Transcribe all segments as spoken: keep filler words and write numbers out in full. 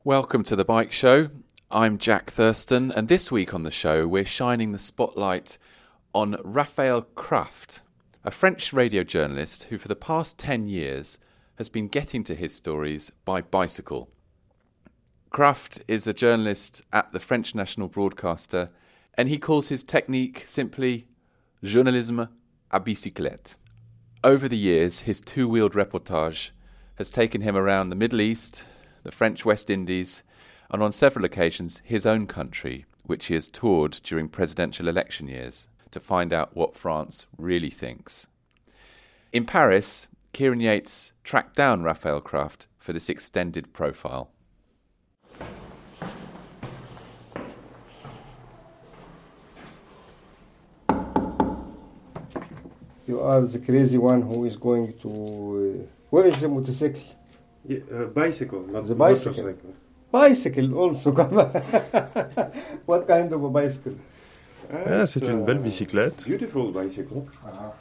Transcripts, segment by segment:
Welcome to The Bike Show. I'm Jack Thurston, and this week on the show we're shining the spotlight on Raphael Kraft, a French radio journalist who for the past ten years has been getting to his stories by bicycle. Kraft is a journalist at the French national broadcaster, and he calls his technique simply journalisme à bicyclette. Over the years, his two-wheeled reportage has taken him around the Middle East, the French West Indies, and on several occasions his own country, which he has toured during presidential election years to find out what France really thinks. In Paris, Kieran Yates tracked down Raphael Kraft for this extended profile. You are the crazy one who is going to... Uh, where is the motorcycle? Yeah, uh, bicycle, not the bicycle. motorcycle. Bicycle also. What kind of a bicycle? Uh, Ah, c'est une belle bicyclette. Beautiful bicycle. Uh-huh.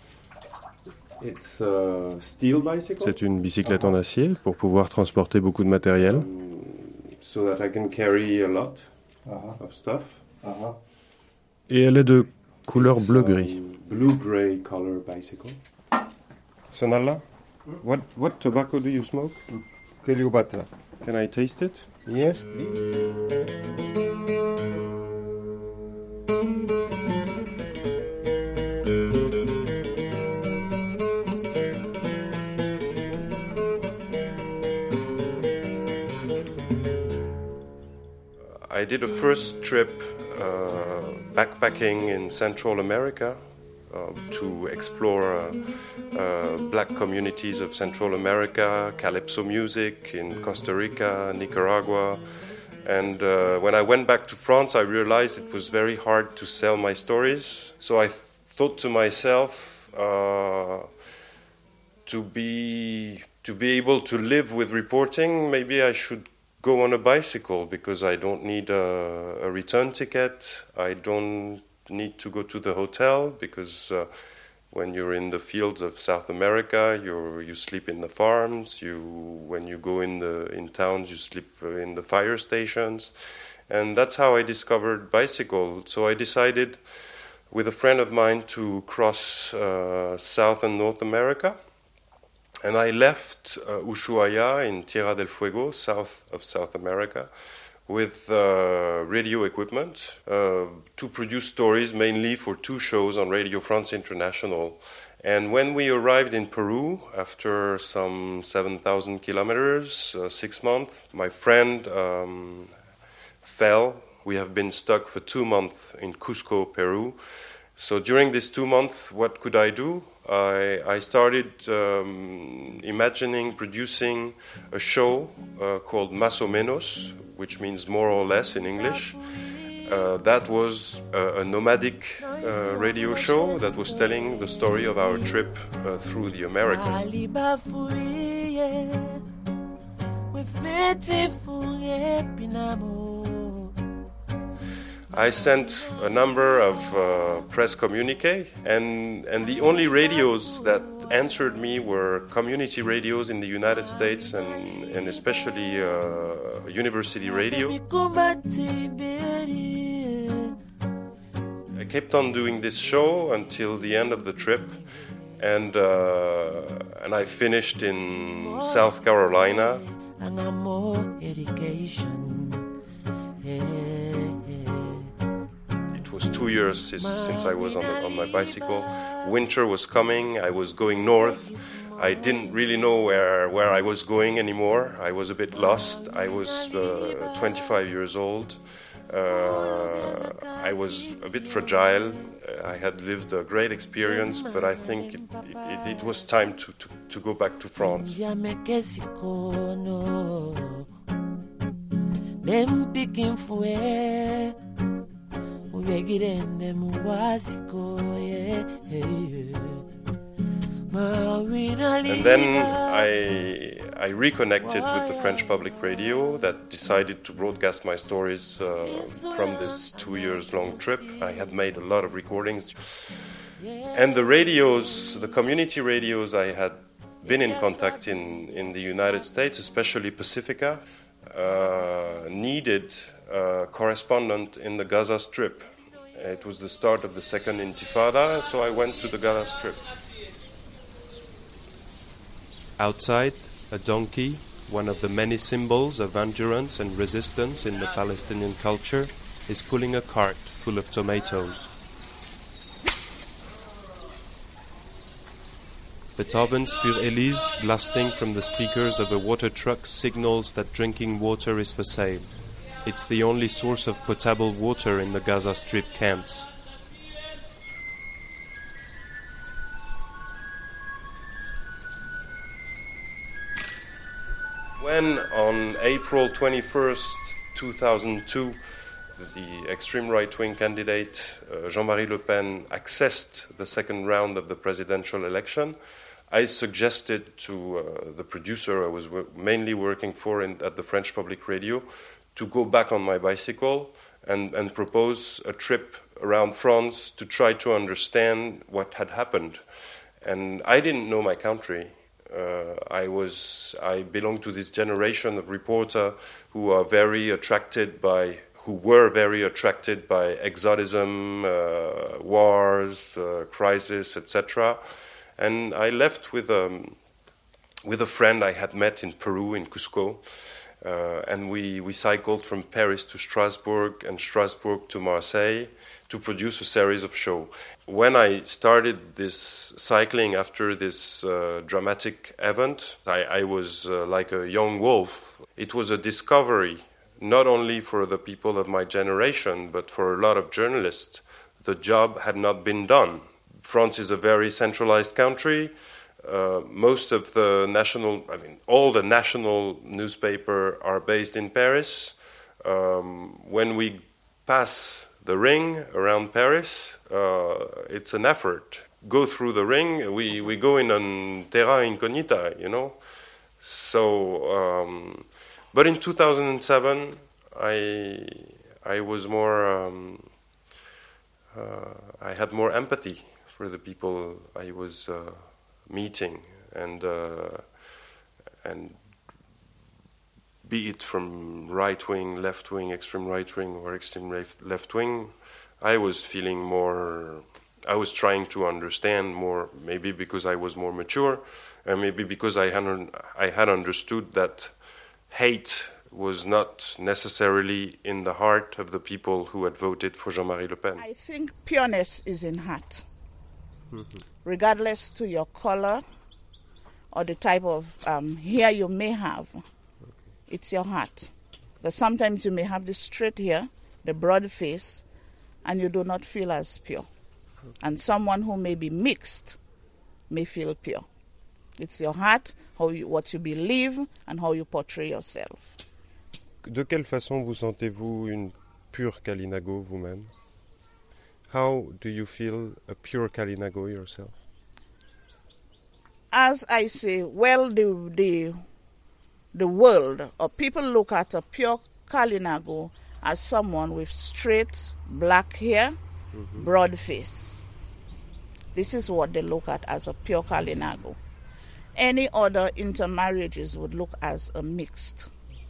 It's a steel bicycle. C'est une bicyclette en acier pour pouvoir transporter beaucoup de matériel. Um, so that I can carry a lot Uh-huh. of stuff. Uh-huh. Et elle est de couleur It's, bleu-gris. um, blue-gray color bicycle. Sonala, what what tobacco do you smoke? Cleopatra. Can I taste it? Yes, please. I did a first trip uh, backpacking in Central America uh, to explore uh, uh, black communities of Central America, calypso music in Costa Rica, Nicaragua. And uh, when I went back to France, I realized it was very hard to sell my stories. So I th- thought to myself, uh, to be to be able to live with reporting, maybe I should go on a bicycle, because I don't need a, a return ticket. I don't need to go to the hotel, because uh, when you're in the fields of South America, you you sleep in the farms. You when you go in the in towns, you sleep in the fire stations, and that's how I discovered bicycle. So I decided, with a friend of mine, to cross uh, South and North America. And I left uh, Ushuaia in Tierra del Fuego, south of South America, with uh, radio equipment uh, to produce stories mainly for two shows on Radio France International. And when we arrived in Peru, after some seven thousand kilometers, uh, six months, my friend um, fell. We have been stuck for two months in Cusco, Peru. So during these two months, what could I do? I, I started um, imagining producing a show uh, called Más o Menos, which means more or less in English. Uh, that was a, a nomadic uh, radio show that was telling the story of our trip uh, through the Americas. I sent a number of uh, press communique, and, and the only radios that answered me were community radios in the United States, and, and especially uh, university radio. I kept on doing this show until the end of the trip, and, uh, and I finished in South Carolina. Two years since I was on, the, on my bicycle. Winter was coming. I was going north. I didn't really know where, where I was going anymore. I was a bit lost. I was uh, twenty-five years old. Uh, I was a bit fragile. I had lived a great experience, but I think it, it, it was time to, to, to go back to France. And then I, I reconnected with the French Public Radio that decided to broadcast my stories uh, from this two years long trip. I had made a lot of recordings. And the radios, the community radios I had been in contact in, in the United States, especially Pacifica, uh, needed a correspondent in the Gaza Strip. It was the start of the Second Intifada, so I went to the Gaza Strip. Outside, a donkey, one of the many symbols of endurance and resistance in the Palestinian culture, is pulling a cart full of tomatoes. Beethoven's Für Elise, blasting from the speakers of a water truck, signals that drinking water is for sale. It's the only source of potable water in the Gaza Strip camps. When on April twenty-first, two thousand two, the extreme right-wing candidate uh, Jean-Marie Le Pen accessed the second round of the presidential election, I suggested to uh, the producer I was w- mainly working for in, at the French Public Radio to go back on my bicycle and, and propose a trip around France to try to understand what had happened. And I didn't know my country. Uh, I was I belong to this generation of reporters who are very attracted by who were very attracted by exotism, uh, wars, uh, crisis, et cetera. And I left with um, with a friend I had met in Peru, in Cusco, uh, and we, we cycled from Paris to Strasbourg and Strasbourg to Marseille to produce a series of shows. When I started this cycling after this uh, dramatic event, I, I was uh, like a young wolf. It was a discovery, not only for the people of my generation, but for a lot of journalists. The job had not been done. France is a very centralized country. Uh, most of the national, I mean, all the national newspapers are based in Paris. Um, when we pass the ring around Paris, uh, it's an effort. Go through the ring, we, we go in on terra incognita, you know. So, um, but in two thousand seven, I I was more, um, uh, I had more empathy for the people I was uh, meeting, and uh, and be it from right wing, left wing, extreme right wing, or extreme left wing, I was feeling more. I was trying to understand more, maybe because I was more mature, and maybe because I had I had understood that hate was not necessarily in the heart of the people who had voted for Jean-Marie Le Pen. I think pureness is in heart. Mm-hmm. Regardless to your color or the type of um, hair you may have, okay. It's your heart. Because sometimes you may have the straight hair, the broad face, and you do not feel as pure. Okay. And someone who may be mixed may feel pure. It's your heart, how you, what you believe, and how you portray yourself. De quelle façon vous sentez-vous une pure Kalinago vous-même? How do you feel a pure Kalinago yourself? As I say, well, the the, the world, or people look at a pure Kalinago as someone with straight black hair, mm-hmm. broad face. This is what they look at as a pure Kalinago. Any other intermarriages would look as a mixed.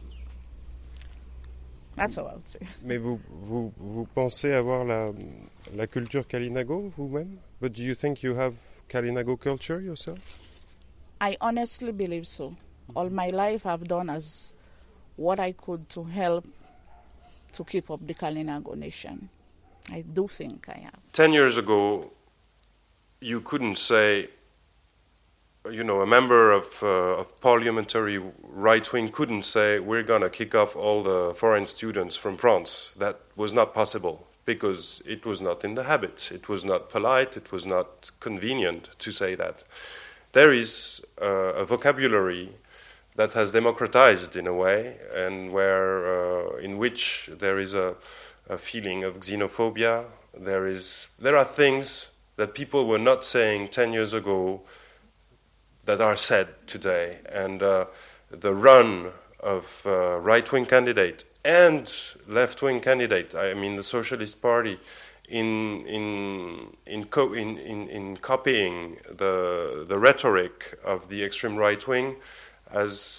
That's what I would say. Mais vous, vous, vous pensez avoir la, la culture Kalinago vous-même? But do you think you have Kalinago culture yourself? I honestly believe so. All my life I've done as what I could to help to keep up the Kalinago nation. I do think I have. Ten years ago, you couldn't say, you know, a member of, uh, of parliamentary right-wing couldn't say, we're going to kick off all the foreign students from France. That was not possible because it was not in the habit. It was not polite. It was not convenient to say that. There is uh, a vocabulary that has democratized in a way, and where uh, in which there is a, a feeling of xenophobia. There is there are things that people were not saying ten years ago that are said today, and uh, the run of uh, right-wing candidate and left-wing candidate, I mean the Socialist Party, in in in, co- in, in, in copying the the rhetoric of the extreme right-wing, has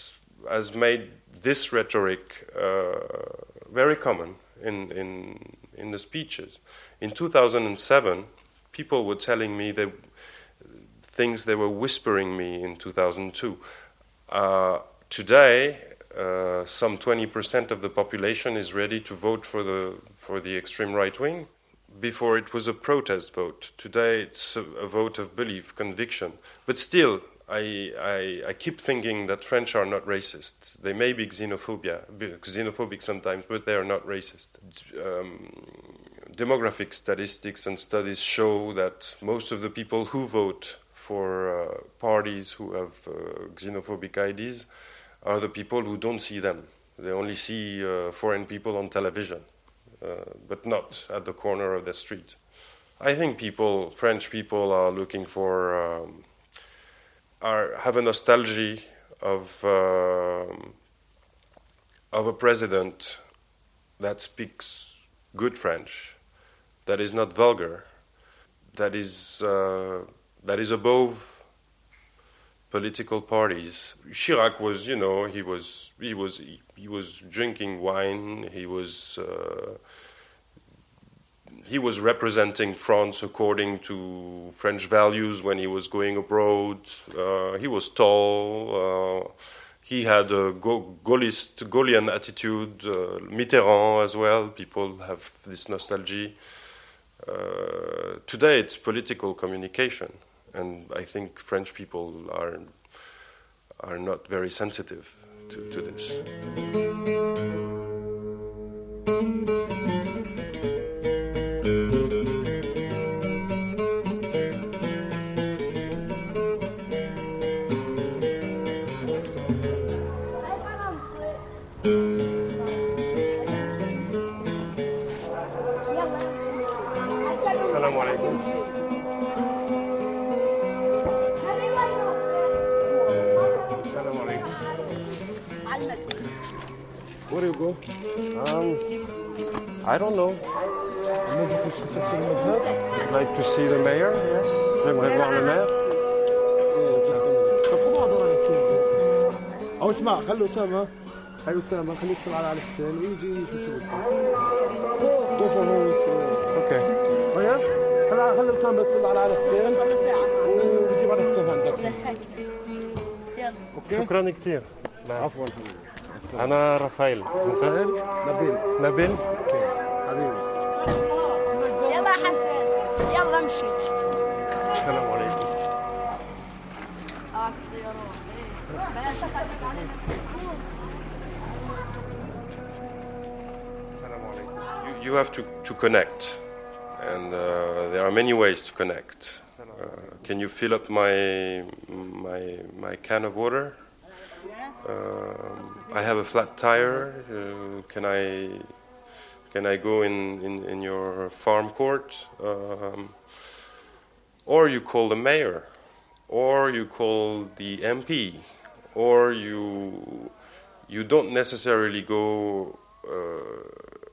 has made this rhetoric uh, very common in, in, in the speeches. In two thousand seven, people were telling me that things they were whispering me in two thousand two. Uh, today, uh, some twenty percent of the population is ready to vote for the, for the extreme right wing. Before it was a protest vote. Today it's a, a vote of belief, conviction. But still, I, I, I keep thinking that French are not racist. They may be xenophobia, xenophobic sometimes, but they are not racist. Um, demographic statistics and studies show that most of the people who vote for uh, parties who have uh, xenophobic ideas are the people who don't see them. They only see uh, foreign people on television. Uh, but not at the corner of the street. I think people, French people, are looking for, um, are have a nostalgia of uh, of a president that speaks good French, that is not vulgar, that is uh, that is above political parties. Chirac was, you know, he was he was he, he was drinking wine. He was uh, he was representing France according to French values when he was going abroad. Uh, he was tall. Uh, he had a Go- Gaullist, Gaullian attitude. Uh, Mitterrand as well. People have this nostalgia. Uh, today it's political communication. And I think French people are are not very sensitive to, to this. Assalamu alaikum. Where do you go? Um, I don't know. I'd like to see the mayor, yes. J'aimerais voir le maire. أو اسمع خلوا أسامة خلوا أسامة خليك تسمع على حسين ويجي يشوف كيف هو Okay. ويا خلوا خلوا أسامة تسمع على حسين ويجي على حسين عندك. شكرا كثير. عفوا. أنا رافائيل. رافائيل نبيل نبيل. حبيبي. يلا حسن يلا امشي. السلام عليكم. اه السيارة. You, you have to, to connect, and uh, there are many ways to connect. Uh, can you fill up my my my can of water? Um, I have a flat tire. Uh, can I can I go in, in, in your farm court? Um, or you call the mayor, or you call the M P, or you you don't necessarily go uh,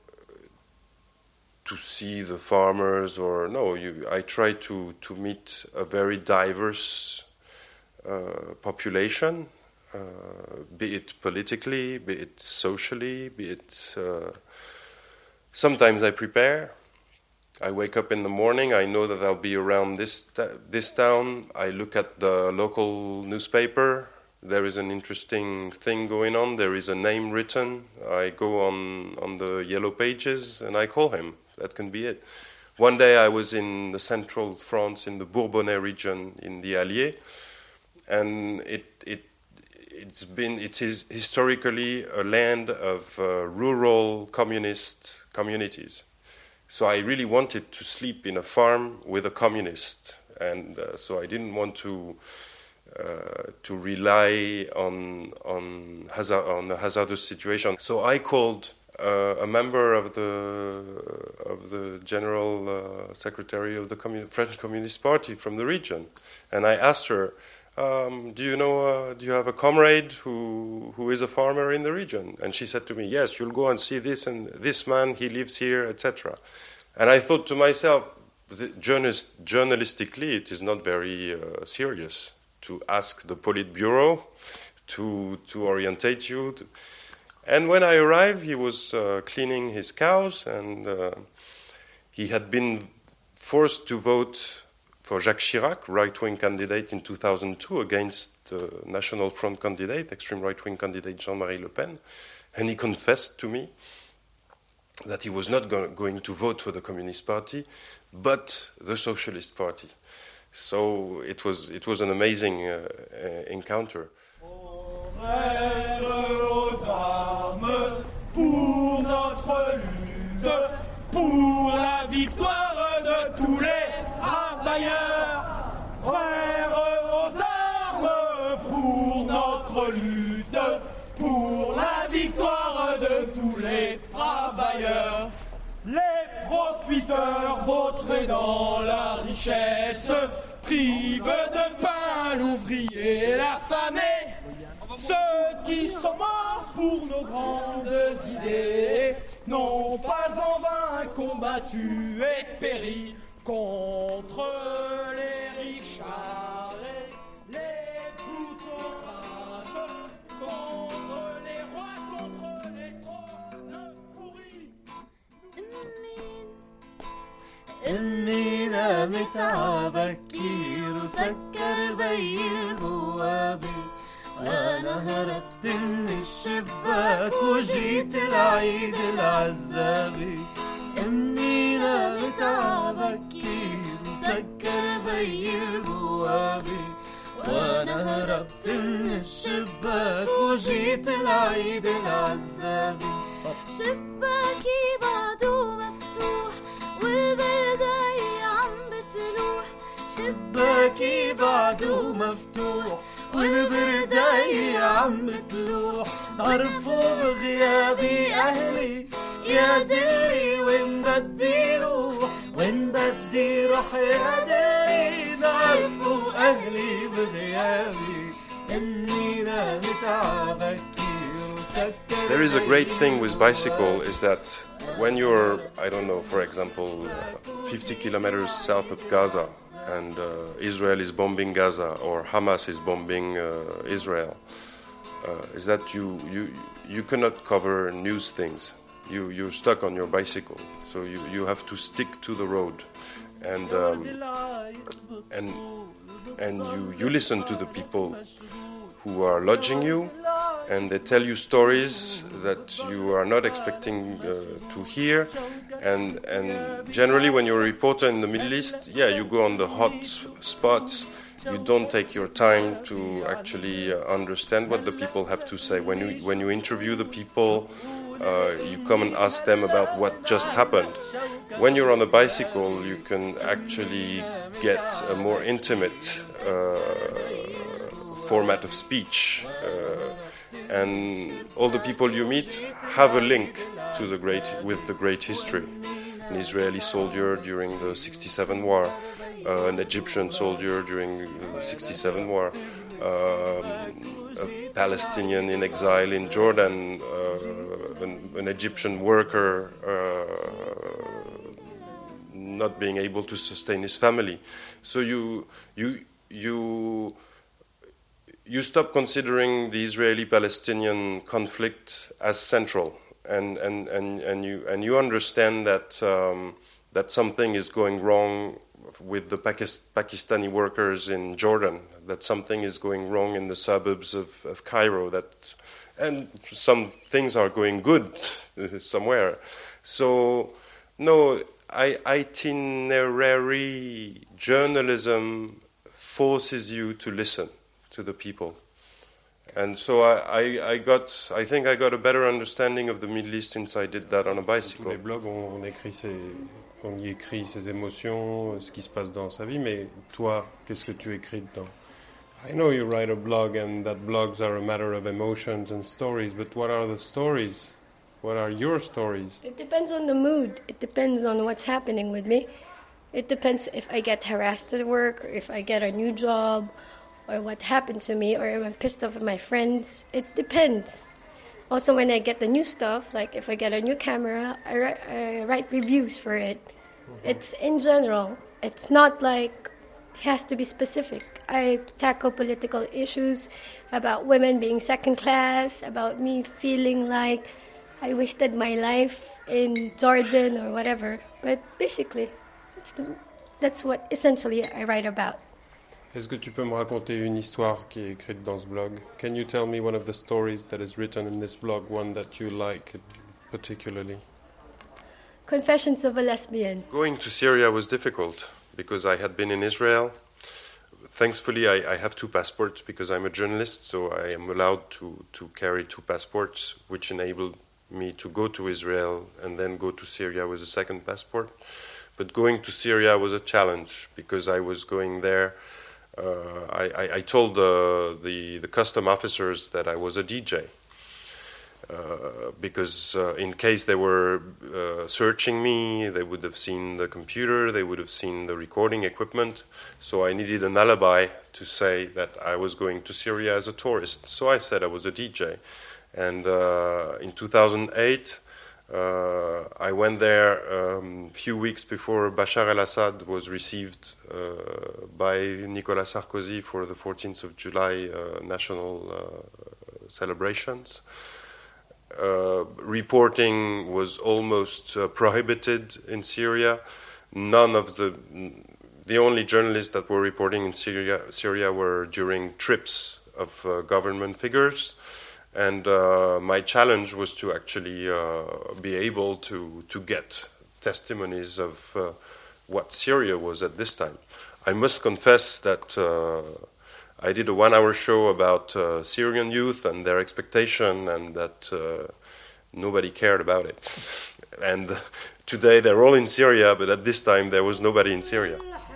to see the farmers, or no. You, I try to to meet a very diverse uh, population. Uh, be it politically, be it socially, be it... Uh, sometimes I prepare. I wake up in the morning, I know that I'll be around this ta- this town. I look at the local newspaper. There is an interesting thing going on. There is a name written. I go on, on the yellow pages and I call him. That can be it. One day I was in the central France, in the Bourbonnais region, in the Allier, and it it It's been, it is historically a land of uh, rural communist communities. So I really wanted to sleep in a farm with a communist, and uh, so I didn't want to uh, to rely on on hazard, on a hazardous situation. So I called uh, a member of the of the general uh, secretary of the Commun- French Communist Party from the region, and I asked her, Um, do you know, uh, do you have a comrade who who is a farmer in the region? And she said to me, yes, you'll go and see this and this man, he lives here, et cetera. And I thought to myself, journalist, journalistically, it is not very uh, serious to ask the Politburo to to orientate you. To, and when I arrived, he was uh, cleaning his cows, and uh, he had been forced to vote for Jacques Chirac, right-wing candidate in two thousand two, against the National Front candidate, extreme right-wing candidate Jean-Marie Le Pen. And he confessed to me that he was not go- going to vote for the Communist Party, but the Socialist Party. So it was it was an amazing uh, uh, encounter. Pour notre lutte, pour la victoire de tous les travailleurs, frères aux armes, pour notre lutte, pour la victoire de tous les travailleurs. Les profiteurs vautrés dans la richesse privent de pain l'ouvrier et l'affamé. Ceux qui sont morts pour nos grandes idées n'ont pas en vain combattu et péri contre les richards et les plutocrates, contre les rois, contre les trônes pourris. إني متعبك كير وسكر بي البوابة وأنا هربت من الشباك وجيت العيد العزابي. إني متعبك كير وسكر بي البوابة وأنا هربت من الشباك وجيت العيد العزابي. شباكي بعده مفتوح والبداية عم بتلوح. شباكي بعده مفتوح والبرداية عم بتلوح. عرفوا بغيابي أهلي يا دلي وين بدي روح وين بدي روح يا دلي. نعرفوا أهلي بغيابي إني لا متعبك. There is a great thing with bicycle is that when you're, I don't know, for example, fifty kilometers south of Gaza and uh, Israel is bombing Gaza or Hamas is bombing uh, Israel, uh, is that you, you you cannot cover news things. You, you're stuck on your bicycle, so you, you have to stick to the road. And, um, and, and you, you listen to the people who are lodging you, and they tell you stories that you are not expecting uh, to hear. And and generally, when you're a reporter in the Middle East, yeah, you go on the hot spots. You don't take your time to actually uh, understand what the people have to say. When you when you interview the people, uh, you come and ask them about what just happened. When you're on a bicycle, you can actually get a more intimate uh, format of speech. Uh, And all the people you meet have a link to the great with the great history. An Israeli soldier during the sixty-seven war, uh, an Egyptian soldier during the sixty-seven war, um, a Palestinian in exile in Jordan, uh, an, an Egyptian worker uh, not being able to sustain his family. So you you you. You stop considering the Israeli-Palestinian conflict as central, and, and, and, and you and you understand that um, that something is going wrong with the Pakist- Pakistani workers in Jordan, that something is going wrong in the suburbs of, of Cairo, that and some things are going good somewhere. So, no, I, itinerary journalism forces you to listen to the people. And so I, I, I got, I think I got a better understanding of the Middle East since I did that on a bicycle. Tous les blogs, on, on écrit ses, on y écrit ses émotions, ce qui se passe dans sa vie, mais toi, qu'est-ce que tu écris dedans? I know you write a blog and that blogs are a matter of emotions and stories, but what are the stories? What are your stories? It depends on the mood. It depends on what's happening with me. It depends if I get harassed at work, or if I get a new job, or what happened to me, or if I'm pissed off at my friends. It depends. Also, when I get the new stuff, like if I get a new camera, I write, I write reviews for it. Mm-hmm. It's in general. It's not like It has to be specific. I tackle political issues about women being second class, about me feeling like I wasted my life in Jordan or whatever. But basically, that's, the, that's what essentially I write about. Est-ce que tu peux me raconter une histoire qui est écrite dans ce blog? Can you tell me one of the stories that is written in this blog, one that you like particularly? Confessions of a Lesbian. Going to Syria was difficult because I had been in Israel. Thankfully, I, I have two passports because I'm a journalist, so I am allowed to, to carry two passports, which enabled me to go to Israel and then go to Syria with a second passport. But going to Syria was a challenge because I was going there. Uh, I, I, I told uh, the, the custom officers that I was a D J. Uh, because uh, in case they were uh, searching me, they would have seen the computer, they would have seen the recording equipment. So I needed an alibi to say that I was going to Syria as a tourist. So I said I was a D J. And uh, in two thousand eight, uh, I went there a um, few weeks before Bashar al-Assad was received uh, by Nicolas Sarkozy for the fourteenth of July uh, national uh, celebrations. Uh, reporting was almost uh, prohibited in Syria. None of the the only journalists that were reporting in Syria Syria were during trips of uh, government figures, and uh, my challenge was to actually uh, be able to to get testimonies of uh, what Syria was at this time. I must confess that. Uh, I did a one-hour show about uh, Syrian youth and their expectation, and that uh, nobody cared about it. And uh, today they're all in Syria, but at this time there was nobody in Syria.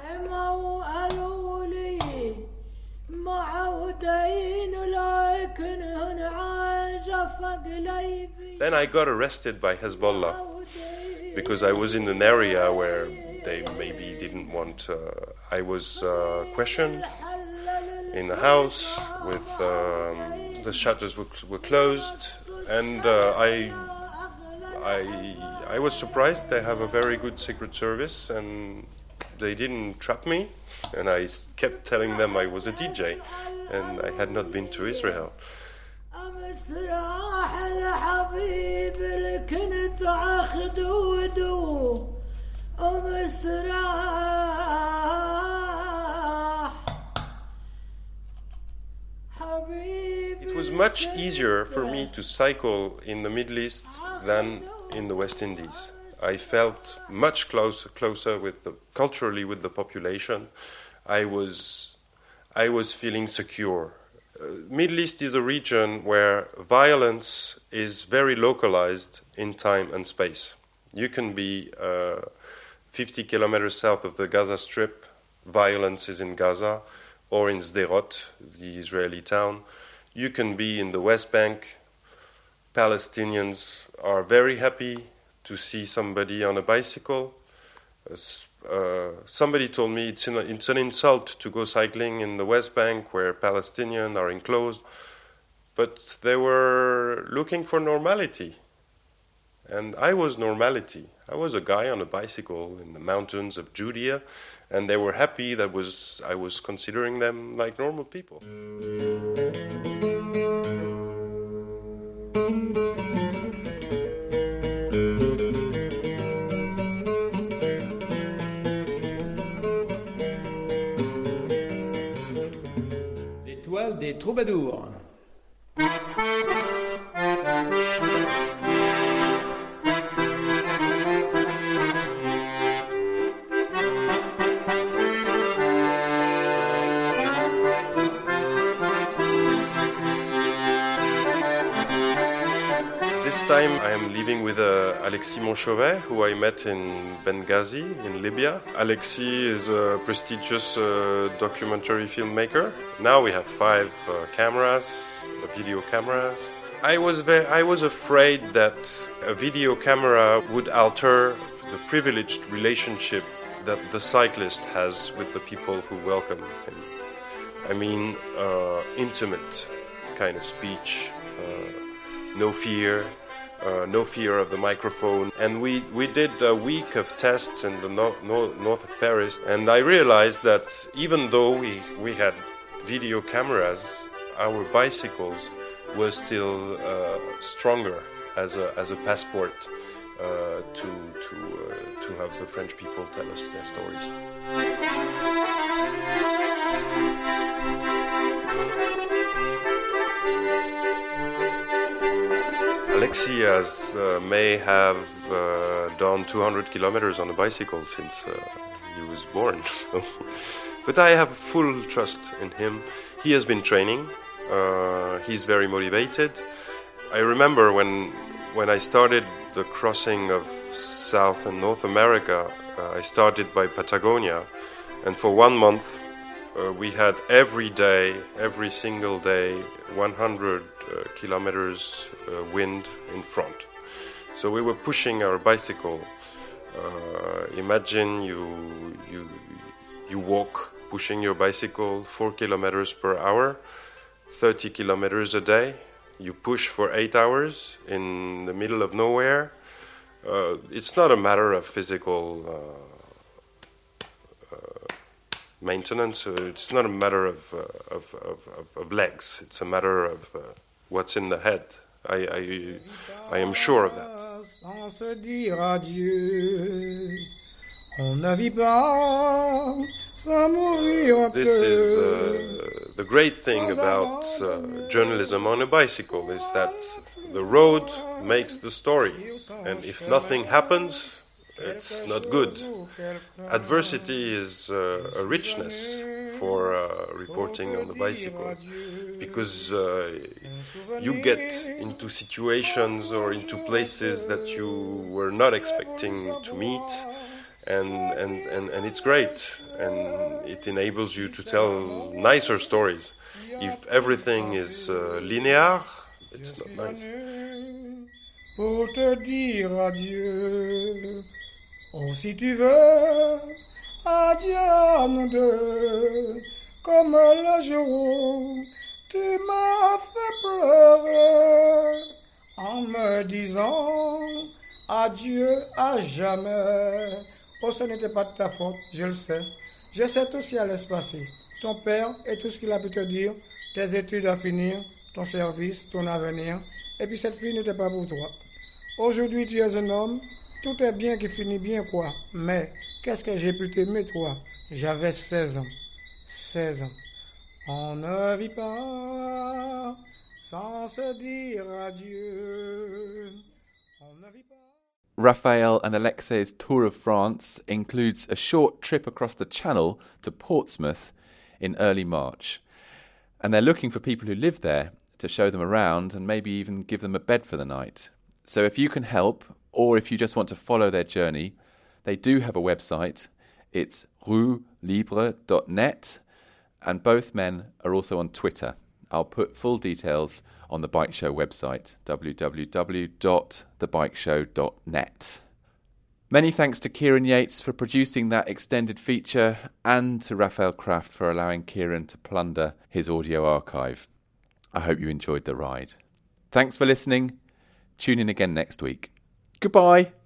Then I got arrested by Hezbollah because I was in an area where they maybe didn't want... Uh, I was uh, questioned in the house with um, the shutters were, were closed, and uh, I, I, I was surprised. They have a very good secret service, and they didn't trap me. And I kept telling them I was a D J, and I had not been to Israel. It was much easier for me to cycle in the Middle East than in the West Indies. I felt much closer, closer with the, culturally with the population. I was, I was feeling secure. Uh, Middle East is a region where violence is very localized in time and space. You can be uh, fifty kilometers south of the Gaza Strip, violence is in Gaza, or in Sderot, the Israeli town. You can be in the West Bank. Palestinians are very happy to see somebody on a bicycle. Uh, somebody told me it's an, it's an insult to go cycling in the West Bank where Palestinians are enclosed. But they were looking for normality. And I was normality. I was a guy on a bicycle in the mountains of Judea, and they were happy that was I was considering them like normal people. L'étoile des troubadours. This time I am living with uh, Alexis Monchauvet, who I met in Benghazi, in Libya. Alexis is a prestigious uh, documentary filmmaker. Now we have five uh, cameras, uh, video cameras. I was ve- I was afraid that a video camera would alter the privileged relationship that the cyclist has with the people who welcome him. I mean, uh, intimate kind of speech, uh, no fear, uh, no fear of the microphone. And we, we did a week of tests in the no, no, north of Paris, and I realized that even though we, we had video cameras, our bicycles were still uh, stronger as a, as a passport uh, to, to, uh, to have the French people tell us their stories. Alexis has, uh, may have uh, done two hundred kilometers on a bicycle since uh, he was born. So. But I have full trust in him. He has been training. Uh, he's very motivated. I remember when when I started the crossing of South and North America, uh, I started by Patagonia, and for one month uh, we had every day, every single day, one hundred uh, kilometers uh, wind in front. So we were pushing our bicycle. Uh, imagine you you you walk pushing your bicycle four kilometers per hour, thirty kilometers a day. You push for eight hours in the middle of nowhere. Uh, it's not a matter of physical uh, uh, maintenance. Uh, it's not a matter of, uh, of, of, of legs. It's a matter of uh, what's in the head. I, I, I am sure of that. Sans se dire adieu, on ne vit pas sans mourir. This is the, the great thing about uh, journalism on a bicycle, is that the road makes the story, and if nothing happens, it's not good. Adversity is uh, a richness for uh, reporting on the bicycle, because uh, you get into situations or into places that you were not expecting to meet, and, and, and, and it's great, and it enables you to tell nicer stories. If everything is uh, linear, it's not nice. Pour te dire adieu. Oh, si tu veux, adieu à nous deux, comme le jour où tu m'as fait pleurer, en me disant adieu à jamais. Oh, ce n'était pas de ta faute, je le sais. Je sais tout ce qui allait se passer. Ton père et tout ce qu'il a pu te dire, tes études à finir, ton service, ton avenir, et puis cette fille n'était pas pour toi. Aujourd'hui, tu es un homme. Tout est bien qui finit bien, quoi. Mais qu'est-ce que j'ai pu t'aimer, toi? J'avais seize ans. seize ans. On ne vit pas sans se dire adieu. On ne vit pas. Raphael and Alexei's tour of France includes a short trip across the Channel to Portsmouth in early March. And they're looking for people who live there to show them around and maybe even give them a bed for the night. So if you can help, or if you just want to follow their journey, they do have a website. It's rue libre dot net, and both men are also on Twitter. I'll put full details on the Bike Show website, w w w dot the bike show dot net. Many thanks to Kieran Yates for producing that extended feature, and to Raphael Kraft for allowing Kieran to plunder his audio archive. I hope you enjoyed the ride. Thanks for listening. Tune in again next week. Goodbye.